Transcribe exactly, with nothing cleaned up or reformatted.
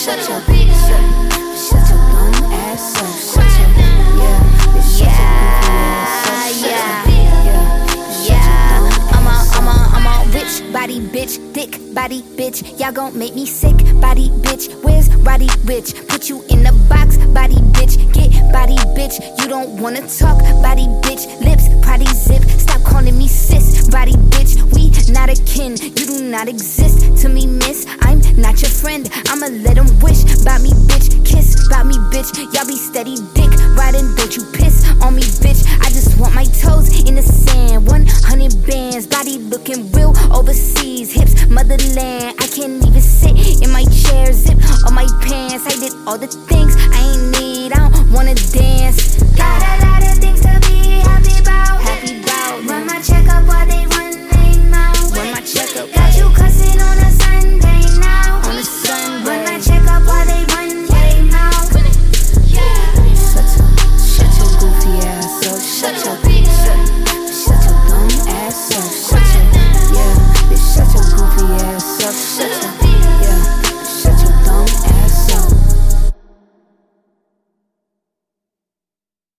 shut your, shut, shut your dumb ass up. Shut your, yeah, bitch, shut your goofy ass up. Yeah, yeah, yeah. I'm a, I'm a, I'm a rich body bitch, thick body bitch. Y'all gon' make me sick, body bitch. Where's Roddy Rich? Put you in the box, body bitch. Get body bitch. You don't wanna talk, body bitch. Lips, potty zip. Stop calling me sis, body bitch. We not a kin. You do not exist to me, miss. I'm not your friend. I'ma let them wish about me, bitch. Kiss about me, bitch. Y'all be steady dick riding. Don't you piss on me, bitch. I just want my toes in the sand. one hundred bands, body looking real overseas. Hips, motherland. I can't even sit in my chair. Zip on my pants. I did all the things I ain't need. I don't wanna dance. Got a lot of things to be